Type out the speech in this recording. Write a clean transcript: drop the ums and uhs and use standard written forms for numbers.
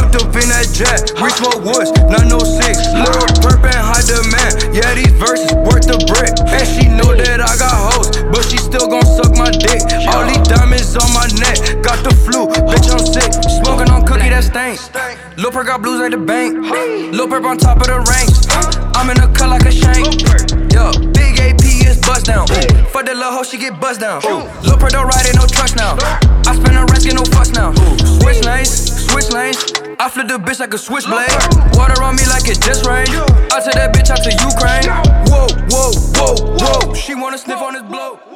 Hopped up in that jet, we smoke woods, 906. Little perp and high demand. Yeah, these verses worth the brick. And she know that I got hoes, but she still gon' suck my dick. All these diamonds on my neck, got the flu, bitch, I'm sick. Smoking on cookie that stank. Lil' Perk got blues at the bank. Lil' Perp on top of the ranks. I'm in the cut like a shank. Yo, big AP is bust down. Fuck that little hoe, she get bust down. Lil' Perk don't ride in no trucks now. I spin a rest, get no fucks now. Switch lanes, switch lanes. I flip the bitch like a switchblade. Water on me like it just rained. I took that bitch out to Ukraine. Whoa, whoa, whoa, whoa. She wanna sniff on this blow.